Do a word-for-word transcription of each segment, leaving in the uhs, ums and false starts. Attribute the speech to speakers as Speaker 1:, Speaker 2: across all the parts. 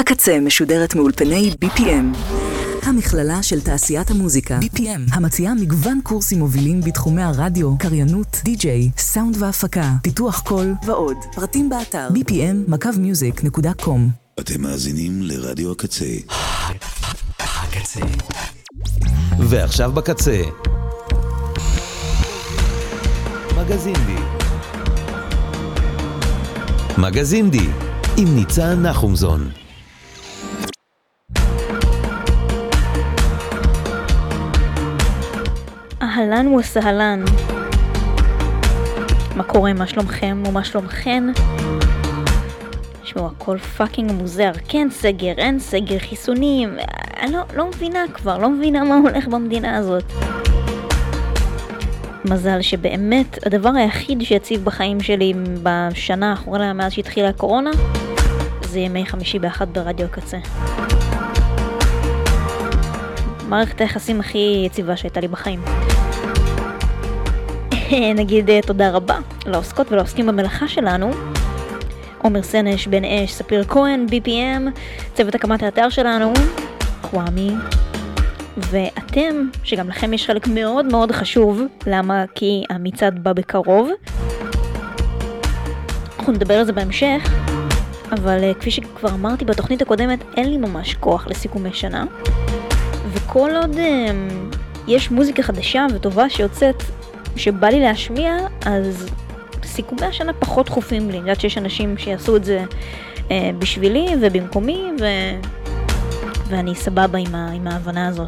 Speaker 1: הקצה משודרת מאולפני בי פי אם, המכללה של תעשיית המוזיקה. בי פי אם, המציעה מגוון קורסים מובילים בתחומי הרדיו, קריינות, די-ג'יי, סאונד והפקה, פיתוח קול ועוד. פרטים באתר בי פי אם מקו מיוזיק נקודה קום.
Speaker 2: אתם מאזינים לרדיו הקצה.
Speaker 3: הקצה. ועכשיו בקצה. מגזין די. מגזין די עם ניצן נחומזון.
Speaker 4: אהלן וסהלן. מה קורה? מה שלומכם ומה שלומכן? שמעו, הכל פאקינג מוזר. כן סגר, אין סגר, חיסונים. אני לא, לא מבינה כבר, לא מבינה מה הולך במדינה הזאת. מזל שבאמת הדבר היחיד שיציב בחיים שלי בשנה האחרונה מאז שהתחילה הקורונה זה ימי חמישי באחת ברדיו הקצה. מערכת היחסים הכי יציבה שהייתה לי בחיים. נגיד תודה רבה לעוסקות ולעוסקים במלאכה שלנו: עומר סנש, בן אש, ספיר כהן, בי פי אם, צוות הקמת האתר שלנו, חוואמי, ואתם, שגם לכם יש חלק מאוד מאוד חשוב. למה? כי המצעד בא בקרוב. אנחנו נדבר על זה בהמשך, אבל כפי שכבר אמרתי בתוכנית הקודמת, אין לי ממש כוח לסיכומי שנה, וכל עוד um, יש מוזיקה חדשה וטובה שיוצאת שבא לי להשמיע, אז סיכומי השנה פחות דחופים לי. אני יודעת שיש אנשים שיעשו את זה uh, בשבילי ובמקומי, ו... ואני סבבה עם, ה... עם ההבנה הזאת.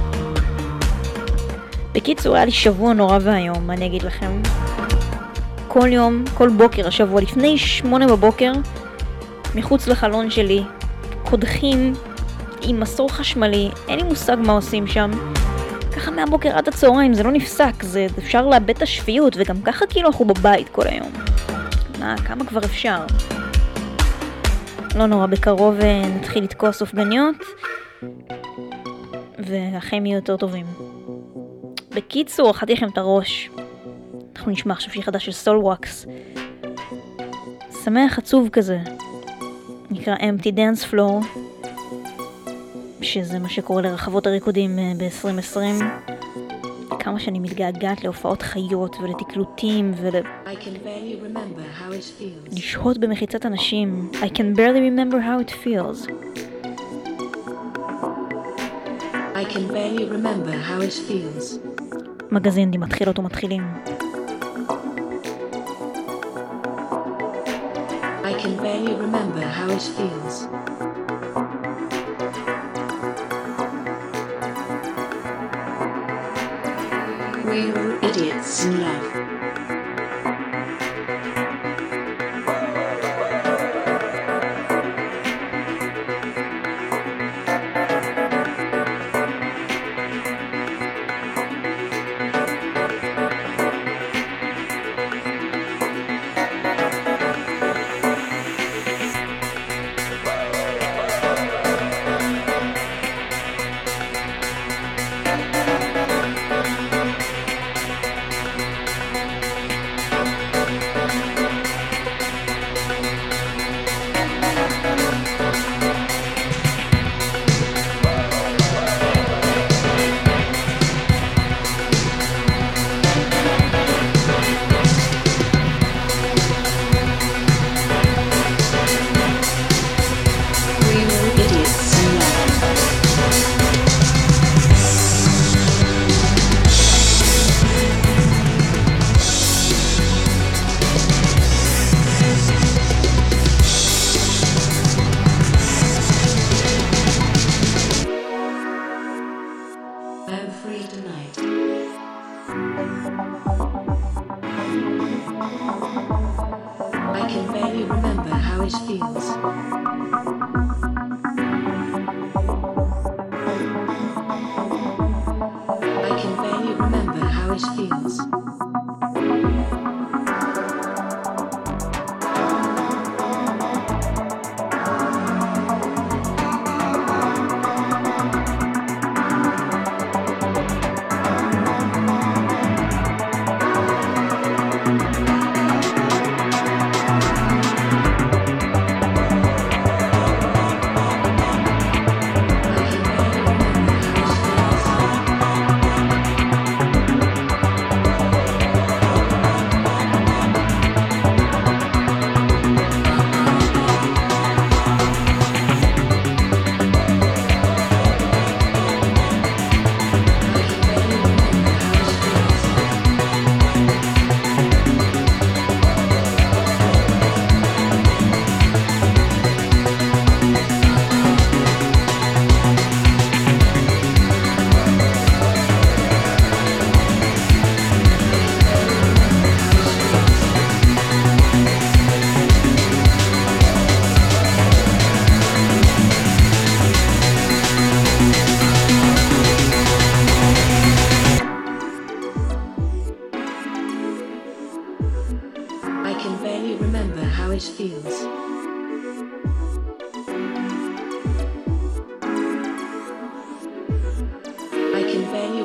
Speaker 4: בקיצור, היה לי שבוע נורא והיום, אני אגיד לכם. כל יום, כל בוקר השבוע, לפני שמונה בבוקר, מחוץ לחלון שלי, קודחים עם מסור חשמלי, אין לי מושג מה עושים שם. ככה מהבוקר עד הצהריים, זה לא נפסק, זה אפשר לאבד את השפיות, וגם ככה כאילו אנחנו בבית כל היום. מה, כמה כבר אפשר? לא נורא, בקרוב נתחיל לתקוע סופגניות, והחיים יהיו יותר טובים. בקיצור, אחת לכם את הראש. אנחנו נשמע עכשיו שהיא חדש של סולווקס. שמח עצוב כזה. נקרא Empty Dance Floor, שזה מה שקורה לרחבות הריקודים ב-עשרים עשרים. כמה שאני מתגעגעת להופעות חיות ולתקלוטים ולשהות במחיצת אנשים. I can barely remember how it feels.
Speaker 5: I can barely remember how it feels.
Speaker 4: מגזין די מתחילות ומתחילים.
Speaker 5: I can barely remember how it feels. We were idiots in love.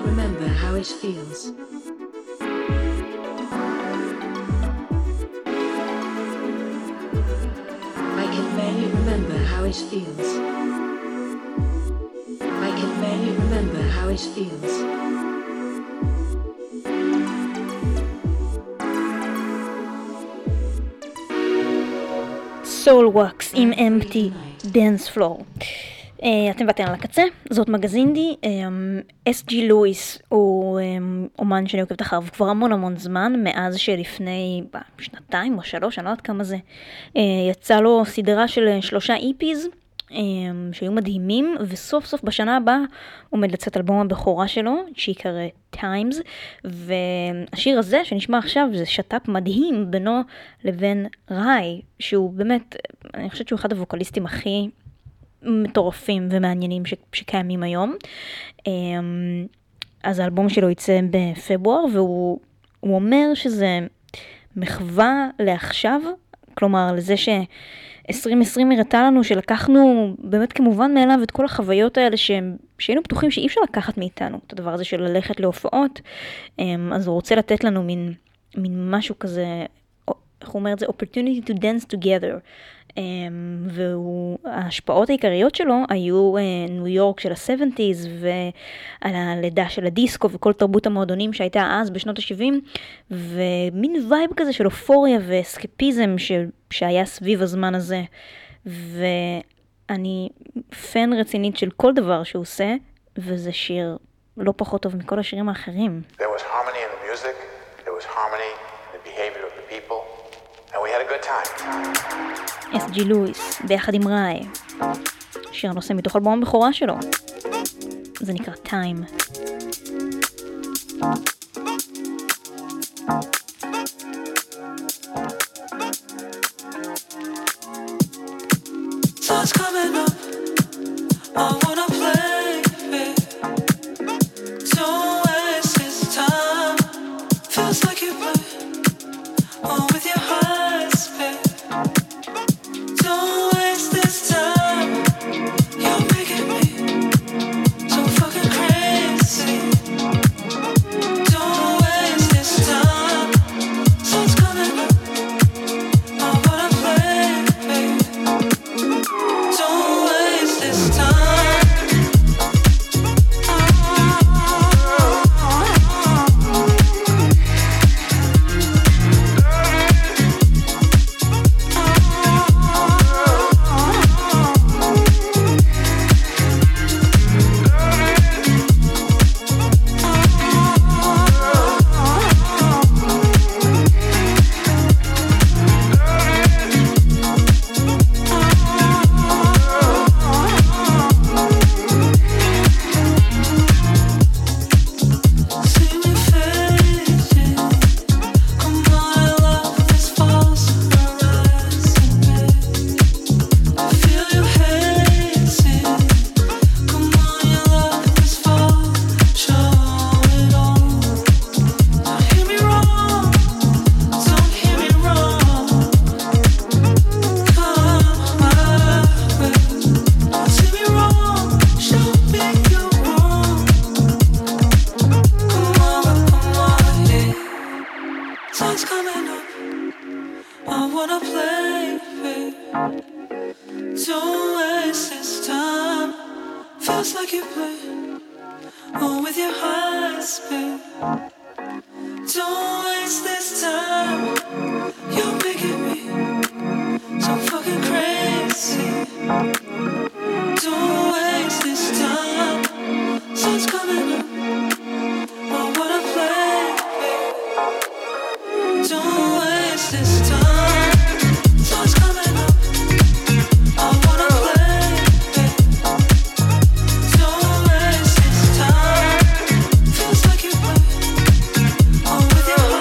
Speaker 5: remember how it feels. I can barely remember how it feels. I can barely remember how it feels.
Speaker 4: Soul Wax עם Empty Dance Floor. Uh, אתם באתם על הקצה, זאת מגזינדי. אס ג'י לואיס הוא um, אומן שאני עוקבת אחריו כבר המון המון זמן, מאז שלפני uh, שנתיים או שלוש, אני לא יודעת כמה זה, uh, יצא לו סדרה של שלושה איפיז um, שהיו מדהימים, וסוף סוף בשנה הבאה עומד לצאת אלבום הבכורה שלו שיקרא Times, והשיר הזה שנשמע עכשיו זה שטאפ מדהים בינו לבין ראי, שהוא באמת, אני חושבת שהוא אחד הווקליסטים הכי מטורפים ומעניינים ש- שקיימים היום. אז האלבום שלו יצא בפברואר, והוא הוא אומר שזה מחווה לעכשיו, כלומר לזה ש-עשרים עשרים הראתה לנו שלקחנו באמת כמובן מאליו את כל החוויות האלה ש- שהיינו בטוחים שאי אפשר לקחת מאיתנו, את הדבר הזה של ללכת להופעות. אז הוא רוצה לתת לנו מין, מין משהו כזה, איך הוא אומר את זה? opportunity to dance together. Um, וההשפעות העיקריות שלו היו uh, ניו יורק של ה-שבעים ועל הלידה של הדיסקו וכל תרבות המועדונים שהייתה אז בשנות ה-שבעים, ומין וייב כזה של אופוריה ואסקפיזם ש- שהיה סביב הזמן הזה. ואני פן רצינית של כל דבר שהוא עושה, וזה שיר לא פחות טוב מכל השירים האחרים.
Speaker 6: There was harmony in the music, there was harmony in the behavior of the people, and we had a good time.
Speaker 4: אס ג'י לואיס ביחד עם ראי, שיר הנושא מתוך אלבום הבכורה שלו, זה נקרא Time.
Speaker 7: Sun's coming up, I wanna play it. Don't waste this time, feels like you play oh, with your heart, babe. Don't waste this time, you're making me so fucking crazy. Don't waste this time, sun's coming up, I wanna play it. Don't waste this time. See me fading, come on, I love this false horizon, babe. I feel you hating, come on, you love this fall, show it all. Don't hear me wrong, don't hear me wrong. Come my way, don't see me wrong, show me you're wrong. Come on, come on, yeah. Sun's coming up, I wanna play it. Don't waste this time, feels like you play oh, with your heart, babe. Don't waste this time, you're making me so fucking crazy. Don't waste this time, sun's coming up, I wanna play it. Don't waste this time, sun's coming up, I wanna play it. Don't waste this time, feels like you play oh, with your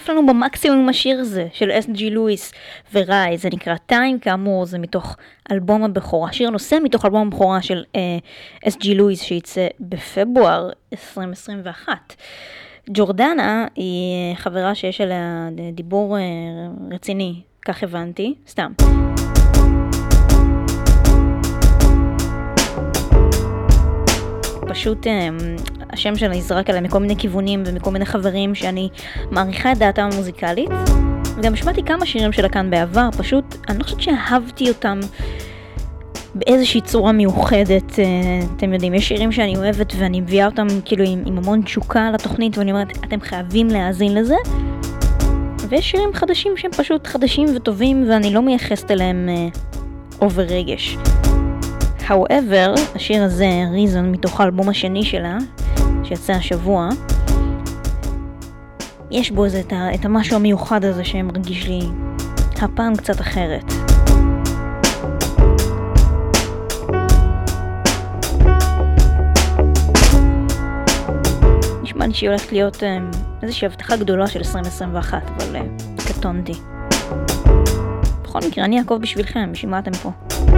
Speaker 4: כיף לנו במקסימום השיר הזה של אס ג'י לואיס וראי, זה נקרא טיים, כאמור זה מתוך אלבום הבכורה, שיר נושא מתוך אלבום הבכורה של אס ג'י לואיס שיצא בפברואר עשרים עשרים ואחת. ג'ורדנה היא חברה שיש עליה דיבור רציני, כך הבנתי, סתם. פשוט השם שלה נזרק עליי מכל מיני כיוונים ומכל מיני חברים שאני מעריכה את דעתם המוזיקלית. וגם שמעתי כמה שירים שלה כאן בעבר, פשוט אני לא חושבת שאהבתי אותם באיזושהי צורה מיוחדת. אתם יודעים, יש שירים שאני אוהבת ואני מביאה אותם כאילו עם, עם המון תשוקה לתוכנית, ואני אומרת, אתם חייבים להאזין לזה. ויש שירים חדשים שהם פשוט חדשים וטובים ואני לא מייחסת אליהם אובר רגש. However, השיר הזה, Reason, מתוך האלבום השני שלה, שיצא השבוע, יש בו איזה, את, את המשהו המיוחד הזה שמרגיש לי הפעם קצת אחרת. נשמע לי שהיא הולכת להיות איזושהי הבטחה גדולה של עשרים עשרים ואחת, אבל קטונתי. בכל מקרה, אני אעקוב בשבילכם, בשביל מה אתם פה.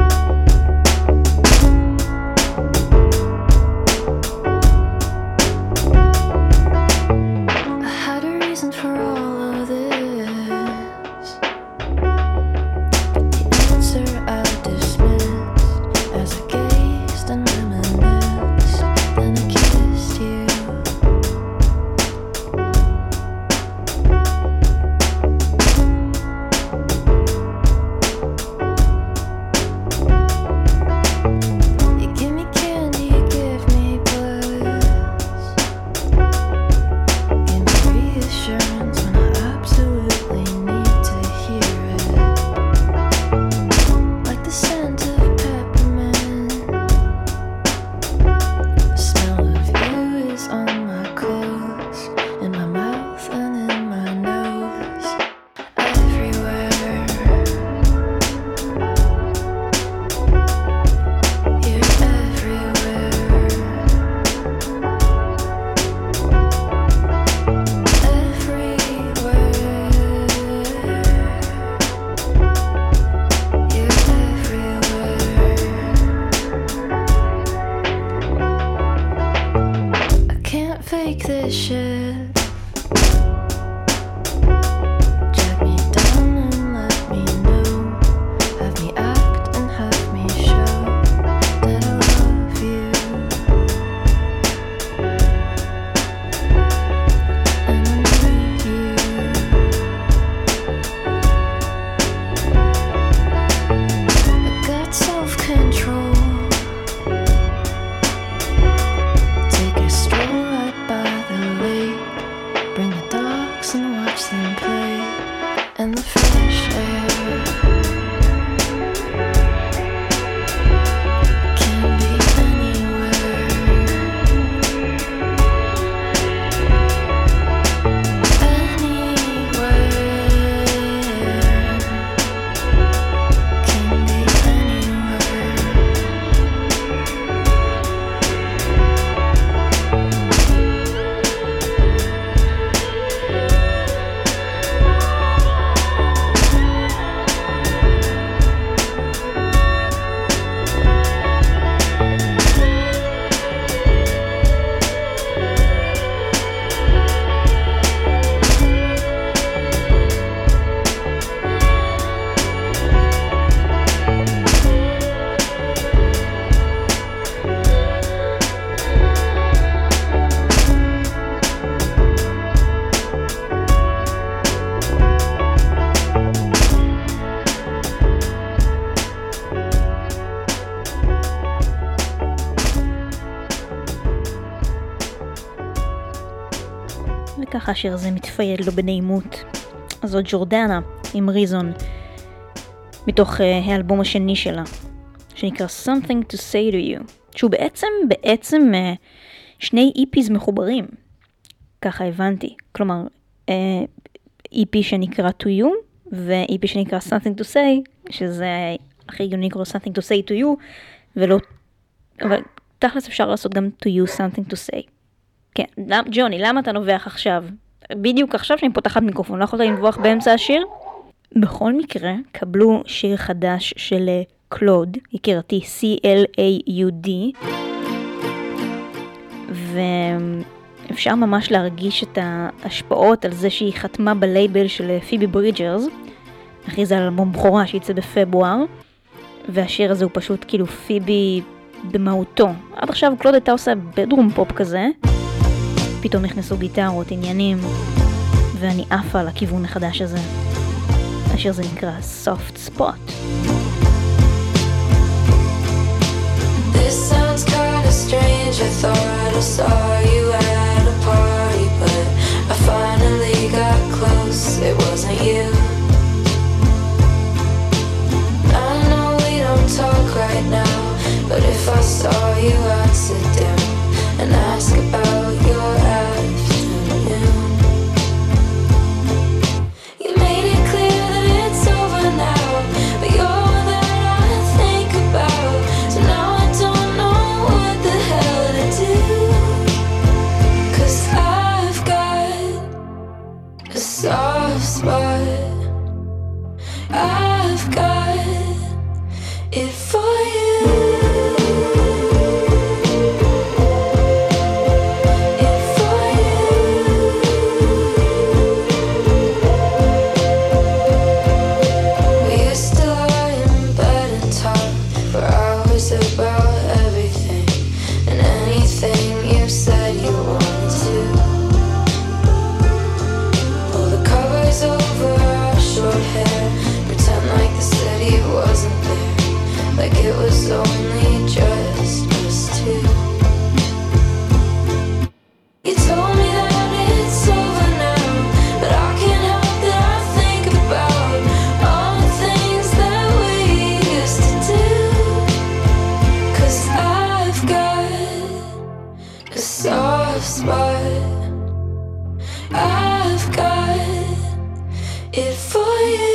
Speaker 4: וככה השיר הזה מתפייד לו בנעימות. אז זאת ג'ורדנה עם ריזון, מתוך uh, האלבום השני שלה, שנקרא Something to Say to You, שהוא בעצם, בעצם uh, שני E P's מחוברים, ככה הבנתי. כלומר, uh, E P שנקרא To You, ו-E P שנקרא Something to Say, שזה הכי הגיוני לקרוא Something to Say to You, ולא, אבל תכלס אפשר לעשות גם To You Something to Say. כן, ג'וני, למה אתה נובח עכשיו? בדיוק עכשיו שאני פותחת מיקרופון, לא יכולת לנבוח באמצע השיר. בכל מקרה, קבלו שיר חדש של קלוד, יקירתי C L A U D, ואפשר ממש להרגיש את ההשפעות על זה שהיא חתמה בלייבל של פיבי ברידג'רס, אחרי זה על אלבום בכורה שיצא בפברואר, והשיר הזה הוא פשוט כאילו פיבי במהותו. עד עכשיו קלוד הייתה עושה בדרום פופ כזה, פתאום נכנסו גיטרות, עניינים, ואני עפה על הכיוון החדש הזה. השיר זה נקרא Soft Spot.
Speaker 7: This sounds kinda strange, I thought I saw you at a party, but I finally got close, it wasn't you. I know we don't talk right now, but if I saw you I'd sit down and ask about your afternoon. You made it clear that it's over now, but you're all that I think about. So now I don't know what the hell to do, 'cause I've got a soft spot. I've got it for you. It was only just us two. You told me that it's over now, but I can't help that I think about all the things that we used to do. 'Cause I've got a soft spot. I've got it for you.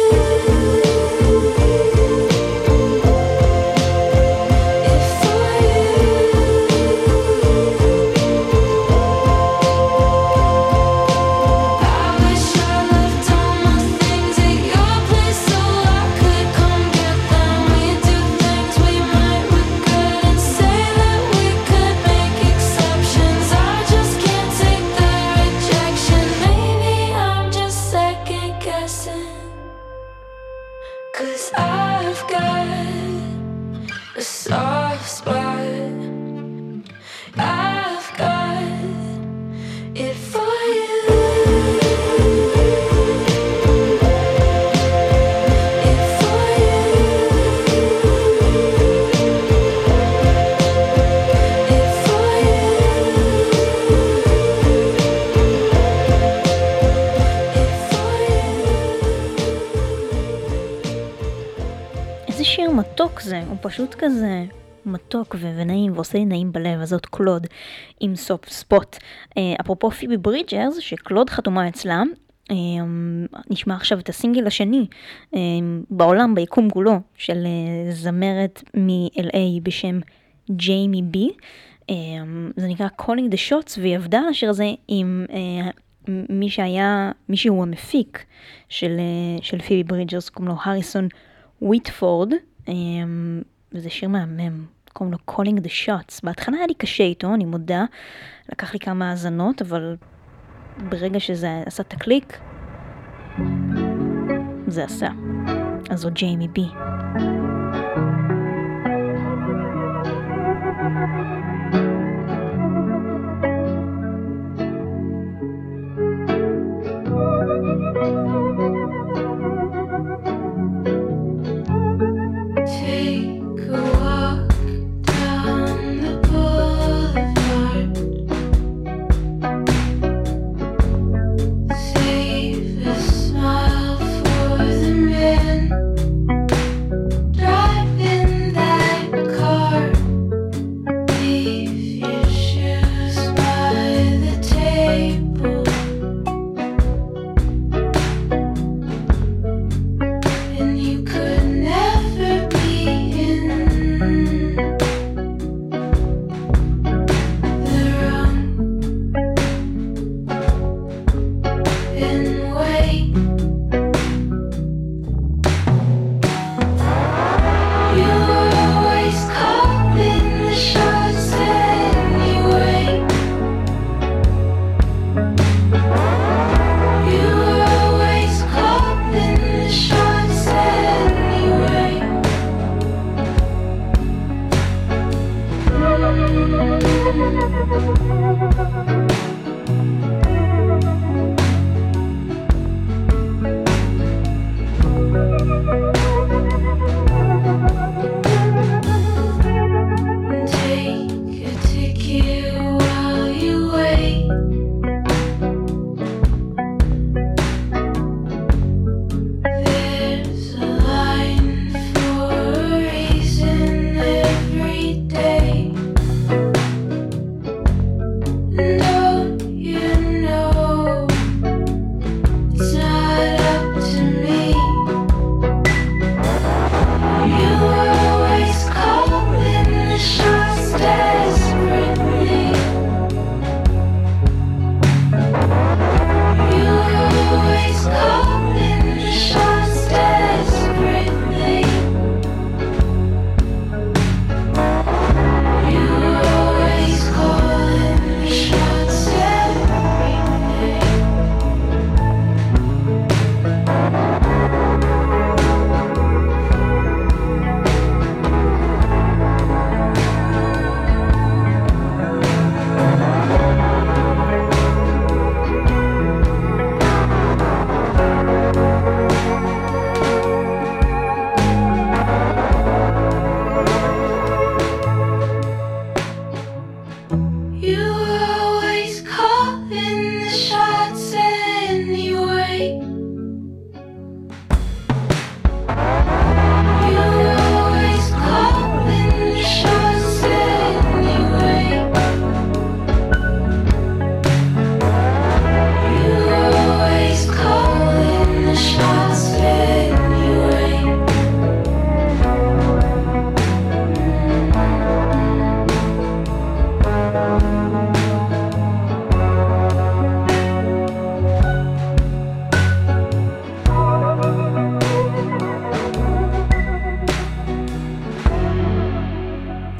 Speaker 4: הוא פשוט כזה מתוק ונעים ועושה נעים בלב. אז זאת קלוד עם סופ ספוט. אפרופו פיבי ברידג'רס, שקלוד חתומה אצלה, נשמע עכשיו את הסינגל השני בעולם, ביקום כולו, של זמרת מ-אל איי בשם ג'יימי בי. זה נקרא Calling the Shots, והיא עבדה על השיר הזה עם מי שהיה, מי שהוא המפיק של, של פיבי ברידג'רס, קוראים לו הריסון וויטפורד. וזה שיר מהמם, קוראים לו Calling the Shots. בהתחלה היה לי קשה איתו, אני מודה, לקח לי כמה האזנות, אבל ברגע שזה עשה את הקליק, זה עשה. אז זו ג'יימי בי.
Speaker 7: Save a smile for the man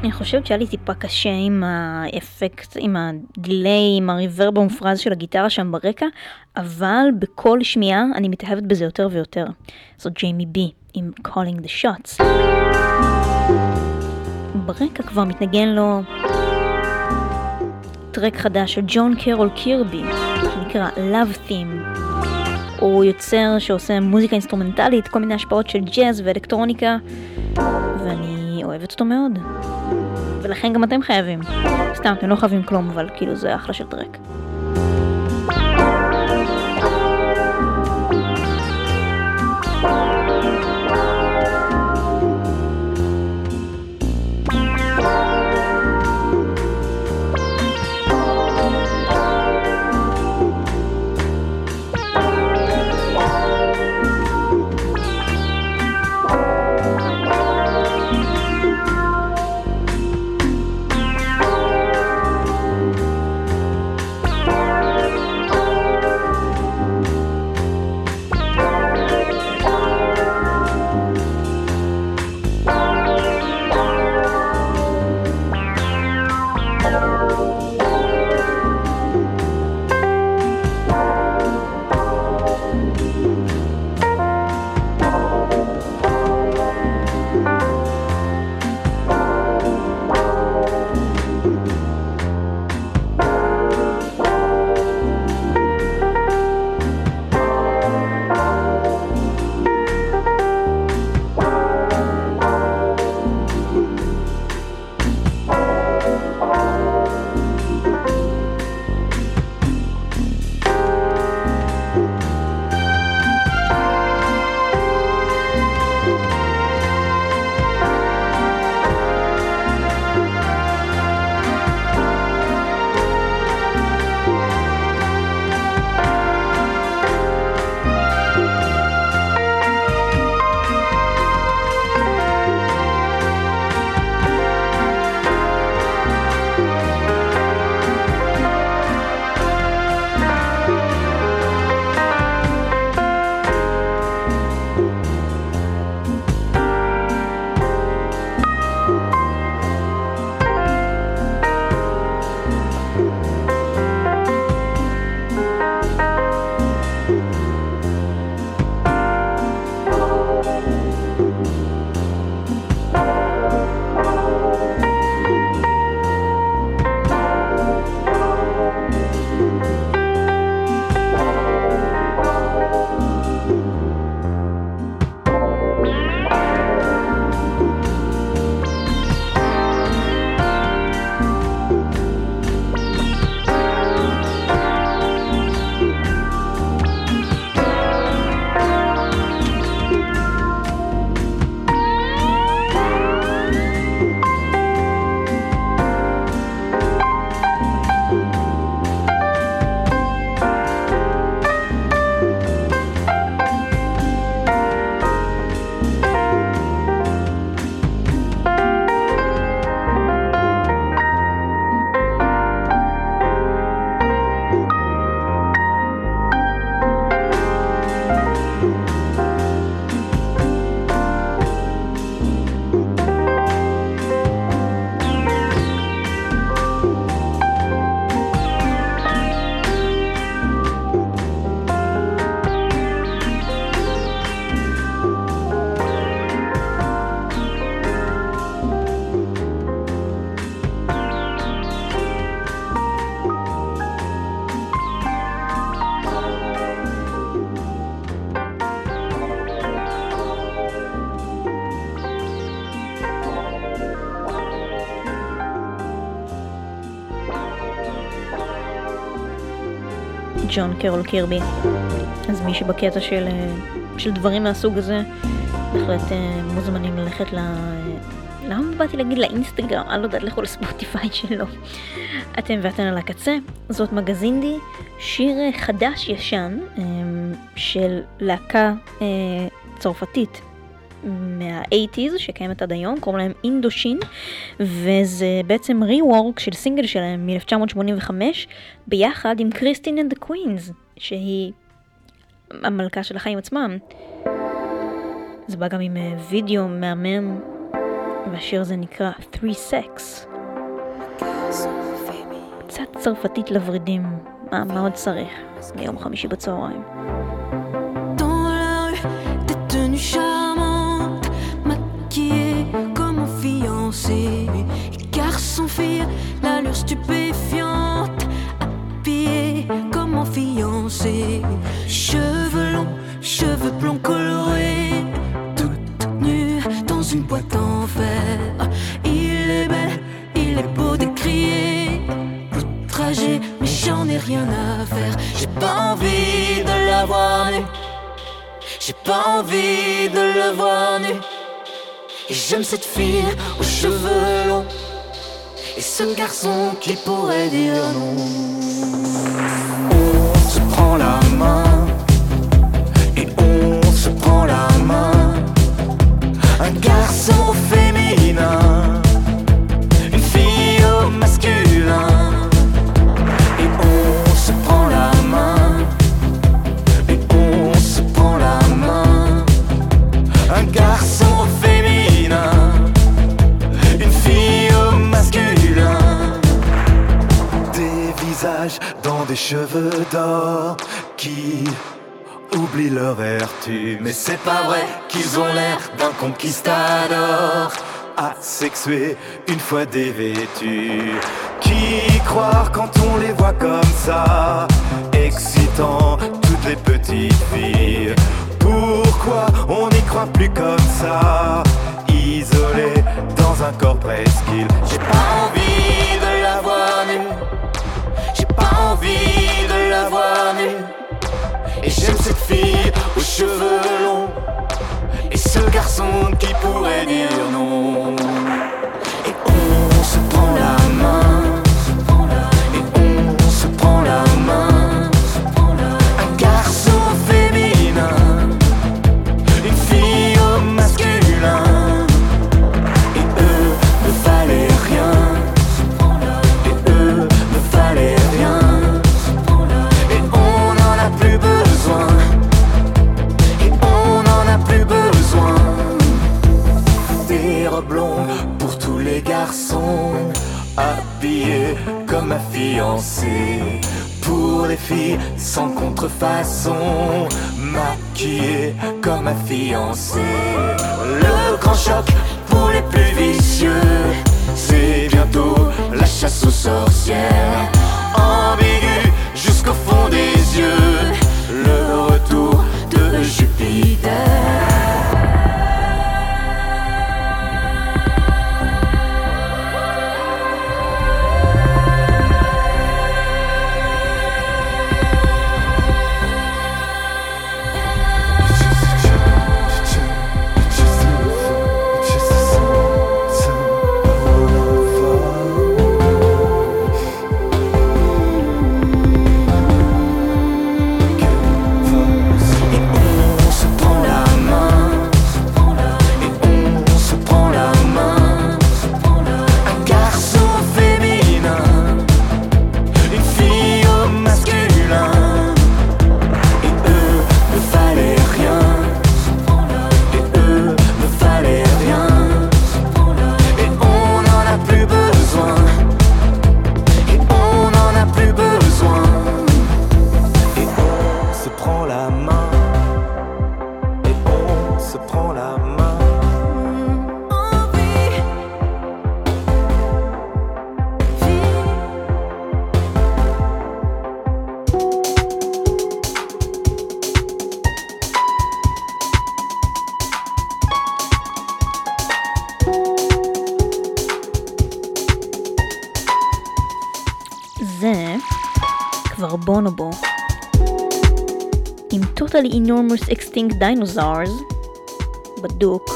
Speaker 4: אני חושבת שהיה לי טיפה קשה עם האפקט, עם הדיליי, עם הריברב המופרז של הגיטרה שם ברקע, אבל בכל שמיעה אני מתאהבת בזה יותר ויותר. זאת ג'יימי בי עם Calling the Shots. ברקע כבר מתנגן לו טרק חדש של ג'ון קרול קירבי, שנקרא Love Theme. הוא יוצר שעושה מוזיקה אינסטרומנטלית, כל מיני השפעות של ג'אז ואלקטרוניקה, ואני אוהבת אותו מאוד. ולכן גם אתם חייבים. סתם, אתם לא חייבים כלום, אבל כאילו זה אחלה של טרק. ג'ון קרול קירבי. אז מי שבקטע של, של דברים מהסוג הזה, בהחלט מוזמנים ללכת ל... למה באתי להגיד לאינסטגרם? אני לא יודעת, לכו לספוטיפיי שלו. אתם ואתן על הקצה. זאת מגזינדי, שיר חדש ישן של להקה צרפתית מה-שמונים שקיימת עד היום, קוראים להם אינדושין, וזה בעצם ריוורק של סינגל שלהם מ-אלף תשע מאות שמונים וחמש ביחד עם קריסטין אנד דה קווינס, שהיא המלכה של החיים עצמם. זה בא גם עם וידאו מהמם והשיר הזה נקרא Three Sex. קצת צרפתית לברידים, מה, מה עוד צריך ליום חמישי בצהריים?
Speaker 7: Dans la rue, t'es tenue charmante, maquillée comme un fiancé. Garçon, fille, l'allure stupéfiante, habillée comme un fiancé. Cheveux longs, cheveux blonds colorés, toute nue dans une boîte en fer. Il est bel, il est beau de crier, outragé, mais j'en ai rien à faire. J'ai pas envie de la voir nue, j'ai pas envie de le voir nu. Et j'aime cette fille aux cheveux longs, et ce garçon qui pourrait dire non. On se prend la main, et on se prend la main. Un garçon féminin, une fille au masculin. Et on se prend la main, et on se prend la main. Un garçon féminin, une fille au masculin. Des visages dans des cheveux d'or qui oublient leur vertu. Mais c'est pas vrai qu'ils ont l'air d'un conquistador asexué une fois dévêtus. Qui croire quand on les voit comme ça, excitant toutes les petites filles? Pourquoi on n'y croit plus comme ça, isolé dans un corps presqu'île? J'ai pas envie de la voir nue, j'ai pas envie de la voir nue. Et j'aime cette fille aux cheveux longs, et ce garçon qui pourrait dire non. Et on se prend la main, et on se prend la main. Un garçon féminin, une fille au masculin. Et eux ne valaient rien, et eux ne valaient rien. Et on n'en a plus besoin, et on n'en a plus besoin. Des robes longues pour tous les garçons, habillés comme ma fiancée. Pour les filles sans contrefaçon, maquillées comme ma fiancée. Le grand choc pour les plus vicieux, c'est bientôt la chasse aux sorcières. Ambigu jusqu'au fond des yeux, le retour de Jupiter.
Speaker 4: זה כבר בונובו עם Totally Enormous Extinct Dinosaurs בדוק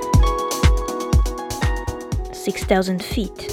Speaker 4: six thousand feet.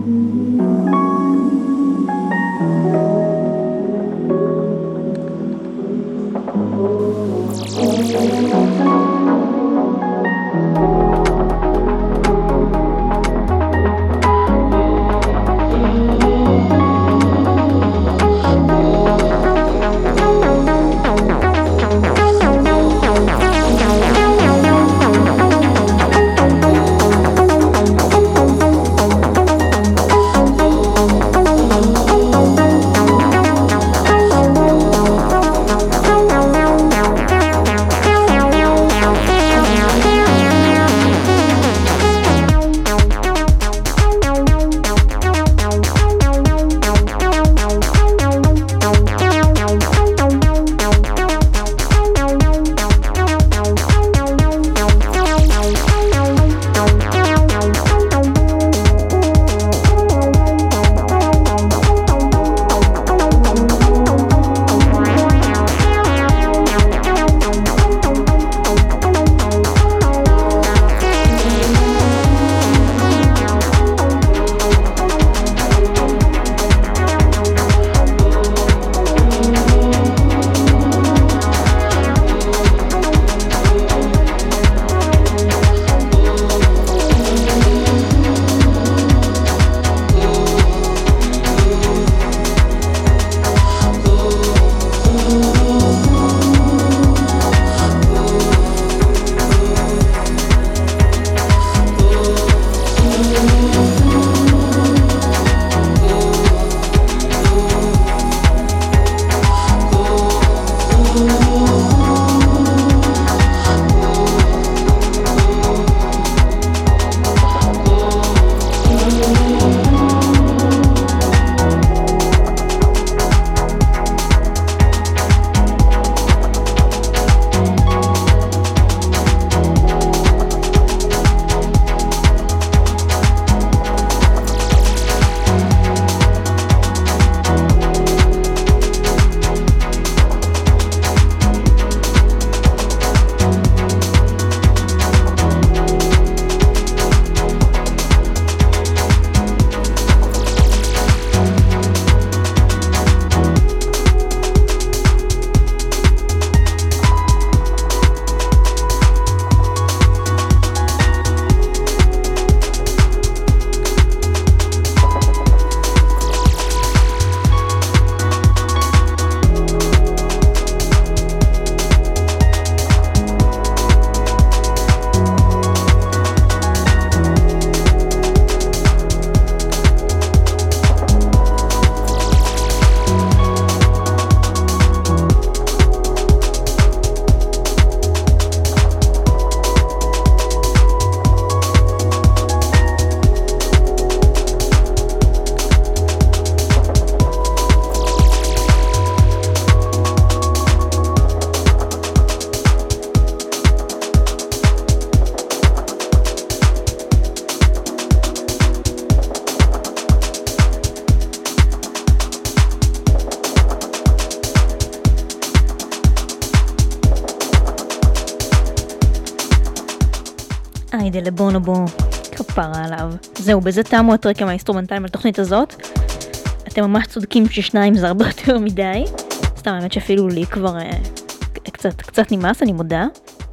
Speaker 4: היידה לבונובו, כפרה עליו. זהו, בזה תמו הטרקים האינסטרומנטליים על התוכנית הזאת. אתם ממש צודקים ששניים זה הרבה יותר מדי. סתם, האמת שאפילו לי כבר אה, קצת, קצת נמאס, אני מודה.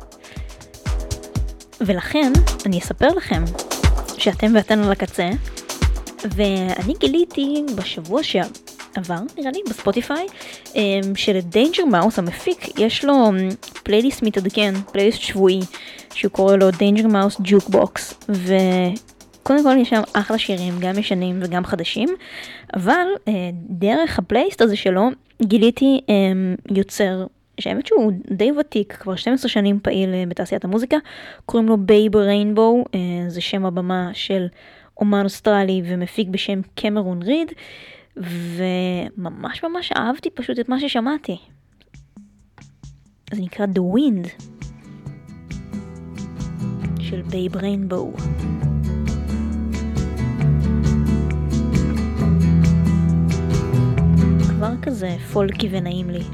Speaker 4: ולכן, אני אספר לכם שאתם ואתן על הקצה, ואני גיליתי בשבוע שעבר, נראה לי, בספוטיפיי, שלדיינג'ר מאוס המפיק, יש לו פלייליסט מתעדכן, פלייליסט שבועי, שהוא קורא לו דיינג'ר מאוס ג'וקבוקס, וקודם כל יש שם אחלה שירים, גם ישנים וגם חדשים, אבל דרך הפלייליסט הזה שלו, גיליתי יוצר, שהאמת שהוא די ותיק, כבר שתים עשרה שנים פעיל בתעשיית המוזיקה, קוראים לו בייב ריינבו, זה שם הבמה של אומן אוסטרלי ומפיק בשם קמרון ריד, וממש ממש אהבתי פשוט את מה ששמעתי. זה נקרא The Wind של בייב ריינבו. כבר כזה פולקי ונעים לי.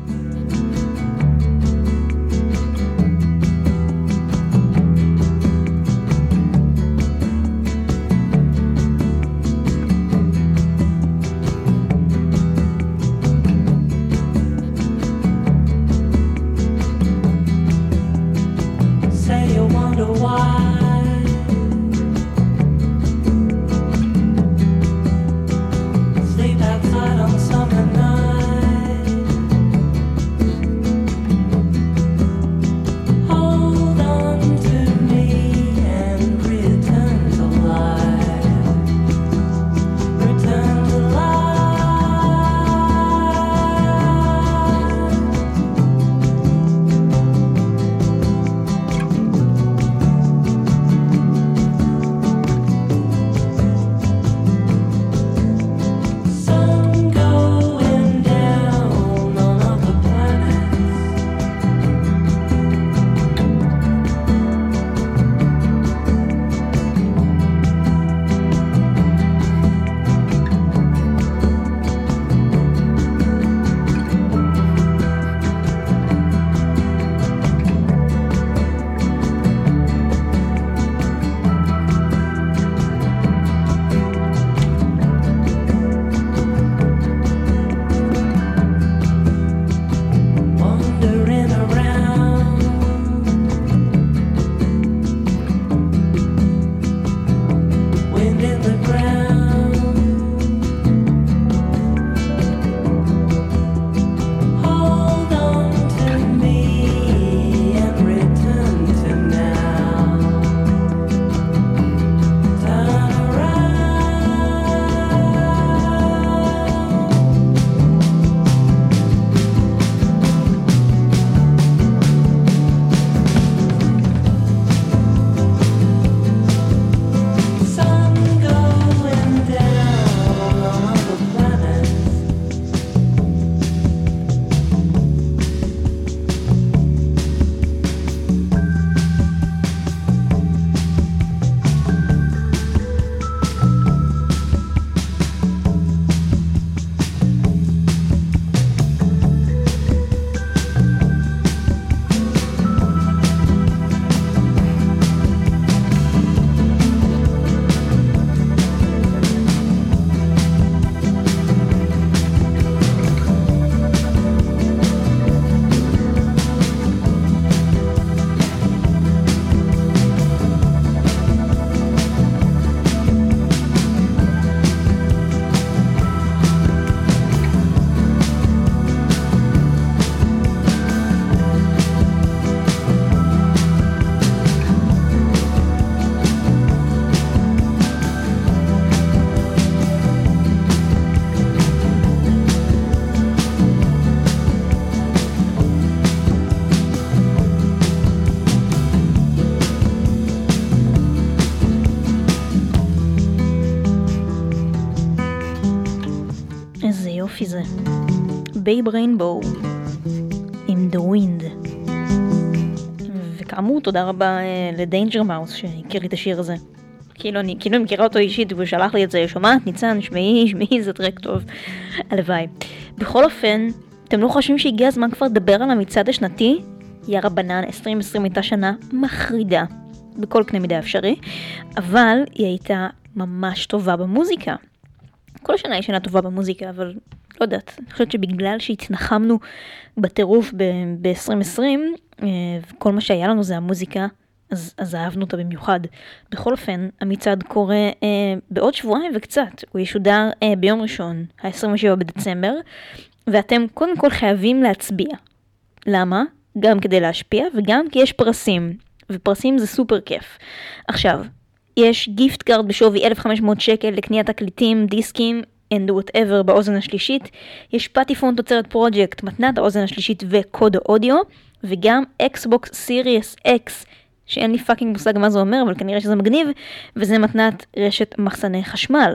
Speaker 4: היופי זה. בייב ריינבואו עם The Wind. וכאמור, תודה רבה לדיינג'ר מאוס שהכיר לי את השיר הזה. כאילו אני כאילו מכירה אותו אישית, והוא שלח לי את זה, שומעת ניצן, שמעי, שמעי, זה טרק טוב. הלוואי. בכל אופן, אתם לא חושבים שהגיע הזמן כבר לדבר על המצעד השנתי? יא רבנן, עשרים עשרים הייתה שנה מחרידה, בכל קנה מידה אפשרי, אבל היא הייתה ממש טובה במוזיקה. כל השנה היא שנה טובה במוזיקה, אבל לא יודעת, אני חושבת שבגלל שהתנחמנו בטירוף ב-עשרים עשרים, וכל מה שהיה לנו זה המוזיקה, אז, אז אהבנו אותה במיוחד. בכל אופן, המצעד קורה אה, בעוד שבועיים וקצת. הוא ישודר אה, ביום ראשון, ה-עשרים ושבעה בדצמבר, ואתם קודם כל חייבים להצביע. למה? גם כדי להשפיע, וגם כי יש פרסים. ופרסים זה סופר כיף. עכשיו, יש גיפט קארד בשווי אלף וחמש מאות שקל לקניית תקליטים, דיסקים, and whatever באוזן השלישית. יש פטיפון תוצרת פרוג'קט, מתנת האוזן השלישית וקוד האודיו, וגם Xbox Series X, שאין לי פאקינג מושג מה זה אומר, אבל כנראה שזה מגניב, וזה מתנת רשת מחסני חשמל.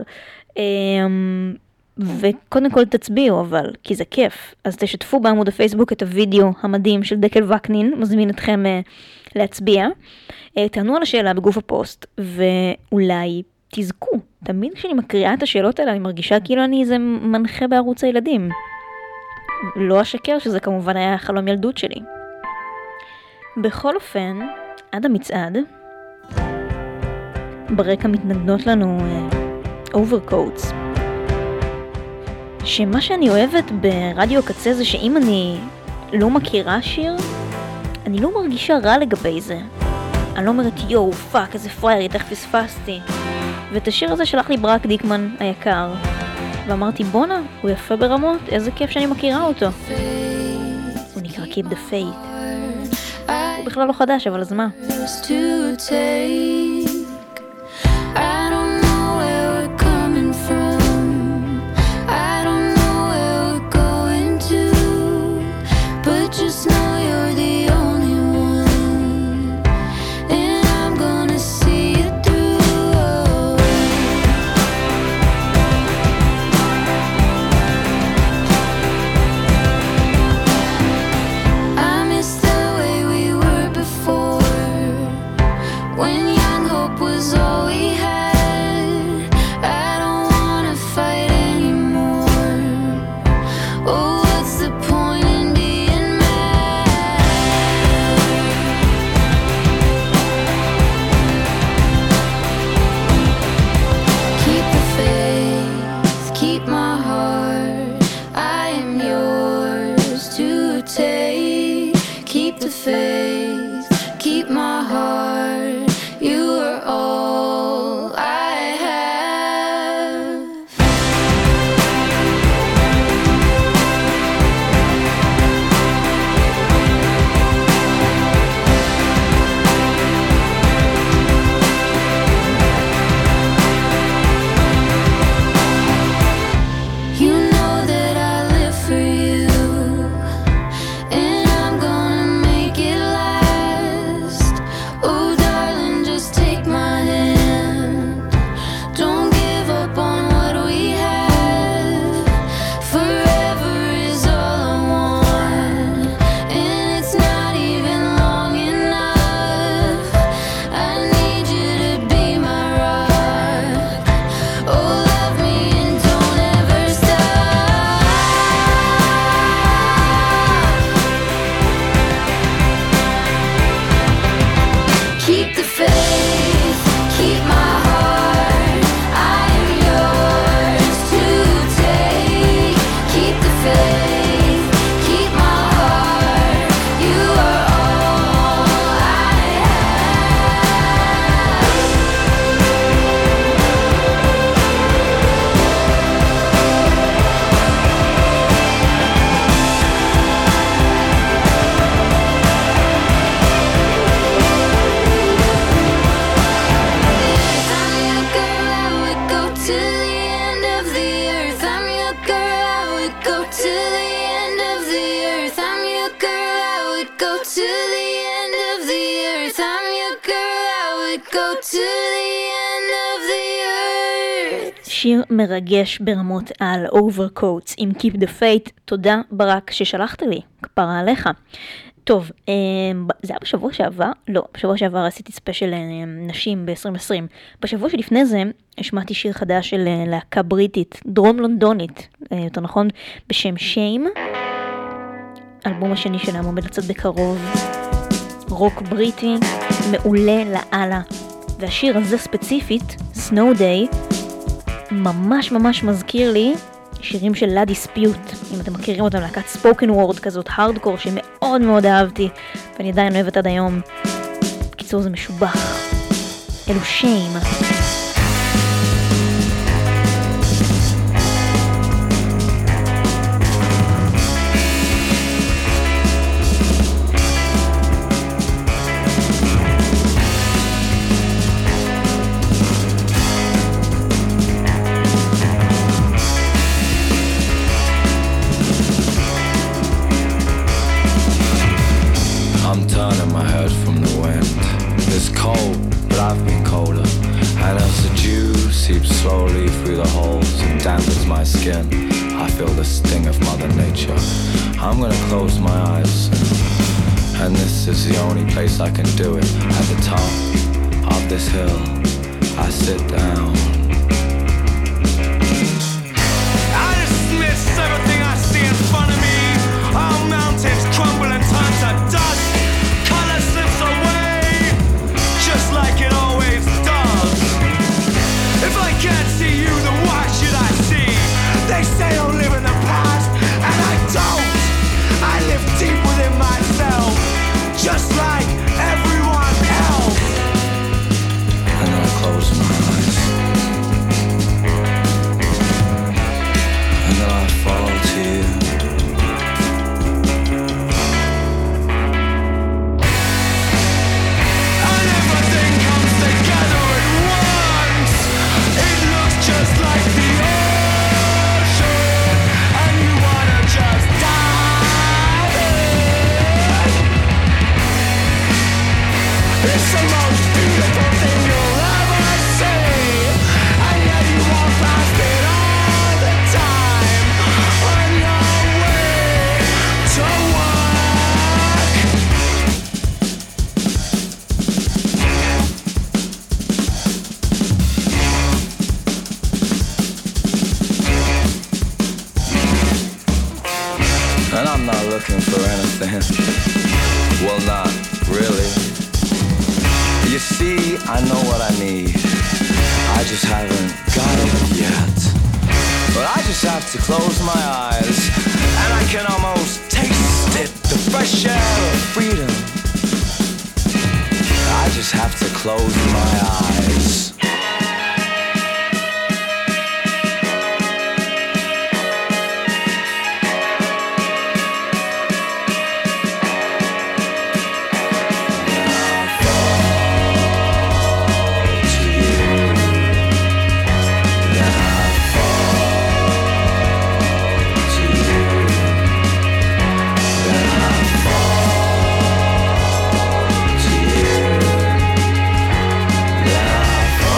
Speaker 4: וקודם כל תצביעו, אבל, כי זה כיף. אז תשתפו בעמוד הפייסבוק את הוידאו המדהים של דקל וקנין, מזמין אתכם להצביע. תענו על השאלה בגוף הפוסט, ואולי תזכו. תמיד כשאני מקריאה את השאלות האלה, אני מרגישה כאילו אני איזה מנחה בערוץ הילדים. לא אשקר שזה כמובן היה חלום ילדות שלי. בכל אופן, עד המצעד, ברקע מתנגנות לנו אוברקוטס. Uh, שמה שאני אוהבת ברדיו הקצה זה שאם אני לא מכירה שיר, אני לא מרגישה רע לגבי זה. אני לא אומרת יואו, פאק, איזה פרייר, איך פספסתי. ואת השיר הזה שלח לי ברק דיקמן היקר. ואמרתי, בונה, הוא יפה ברמות, איזה כיף שאני מכירה אותו. הוא נקרא Keep the Faith. הוא בכלל לא חדש, אבל אז מה? שיר מרגש ברמות על Overcoats עם Keep the Faith. תודה ברק ששלחת לי, כפרה עליך. טוב, זה היה בשבוע שעבר? לא, בשבוע שעבר עשיתי ספיישל נשים ב-עשרים עשרים. בשבוע שלפני זה השמעתי שיר חדש של להקה בריטית, דרום לונדונית, יותר נכון, בשם Shame. אלבום השני שלהם עומד לצאת בקרוב. רוק בריטי, מעולה לאללה. והשיר הזה ספציפית, Snow Day, ממש ממש מזכיר לי שירים של La Dispute, אם אתם מכירים אותם, להקת ספוקן וורד כזאת, הארדקור, שמאוד מאוד אהבתי, ואני עדיין אוהבת עד היום. בקיצור זה משובח. אלו Shame.
Speaker 8: Slowly through the holes and dampens my skin. I feel the sting of Mother Nature. I'm gonna close my eyes, and this is the only place I can do it. At the top of this hill, I sit down. I dismiss everything I see in front of me. All mountains crumble and turn to dust. Color slips away, just like it always does. If I can't see you, then why should I see? They say don't live in the past, and I don't. I live deep within myself, just like everyone else. And then I close my eyes, and then I fall to you. And everything comes together at once. It looks just like the ocean, and you wanna just dive in. It's the most beautiful thing you'll ever see, and yet you walk past it all the time on your way to work. And I'm not looking for anything. Well, not really. You see, I know what I need. I just haven't got it yet. But I just have to close my eyes, and I can almost taste it, the fresh air of freedom. I just have to close my eyes. Fall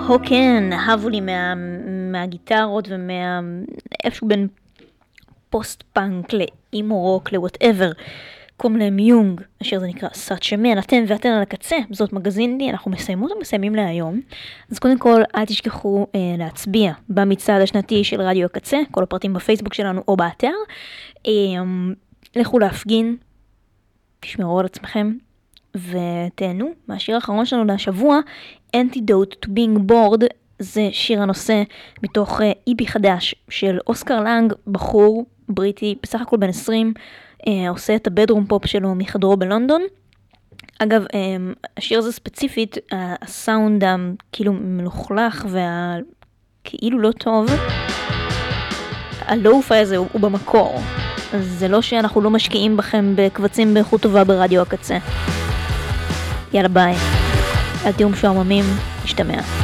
Speaker 4: הוקן, אהבו לי מה, מהגיטרות ומה... איפשהו בין פוסט-פאנק לאימו רוק, לווטאבר. קום להם יונג, אשר זה נקרא סאצ'מן, אתם ואתן על הקצה, זאת מגזין די, אנחנו מסיימות ומסיימים להיום. אז קודם כל, אל תשכחו אה, להצביע במצעד השנתי של רדיו הקצה, כל הפרטים בפייסבוק שלנו או באתר. אה, לכו להפגין, תשמרו על עצמכם, ותהנו מהשיר האחרון שלנו לשבוע, Antidote to Being Bored, זה שיר הנושא מתוך אי פי חדש של אוסקר לנג, בחור בריטי, בסך הכל בן עשרים, אה, עושה את הבדרום פופ שלו מחדרו בלונדון. אגב, אה, השיר הזה ספציפית, הסאונד כאילו מלוכלך והכאילו לא טוב, הלואו-פיי הזה הוא, הוא במקור. אז זה לא שאנחנו לא משקיעים בכם בקבצים באיכות טובה ברדיו הקצה. יאללה ביי. אל תהיו משועממים, נשתמע.